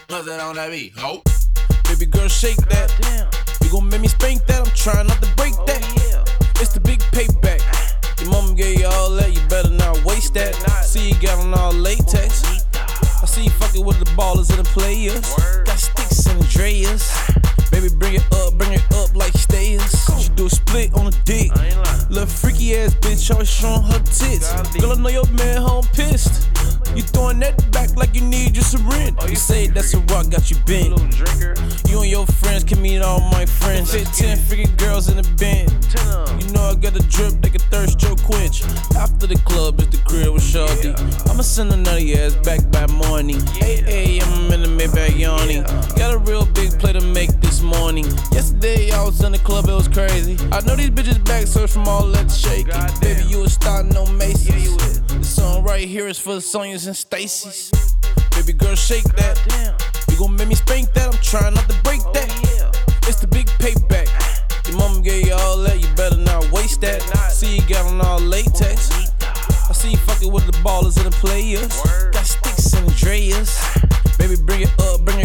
Bust it on that beat, ho. Baby girl, shake that. You gon' make me spank that. I'm trying not to break that. It's the big payback. Your mama gave you all that. You better not waste that. See you got on all latex. I see you fucking with the ballers and the players. Got sticks and Andreas. Baby, bring it up like stayers. She do a split on the dick. Little freaky ass bitch, always showing her tits. Girl, I know your man home pissed. You throwing that back like you need your syringe. You say that's a rock, got you bent. You and your friends can meet all my friends. Hit 10 freaky girls in the band. You know I got a drip, they can thirst your quench. After the club, it's the crib with Shawty. I'ma send a nutty ass back by morning. 8 a.m. I'm in the Maybach yawning. Got a real big play to make this morning. Yesterday I was in the club, it was crazy. I know these bitches back search from all that shaking. Baby, you a star, no Macy's. This song right here is for the Sonyas and Stacy's. Baby girl, shake that. You gon' make me spank that. I'm trying not to break that. It's the big payback. Your mama gave you all that. You better not waste that. See you got on all latex. I see you fucking with the ballers and the players. Got sticks and Andreas. Baby, bring it up,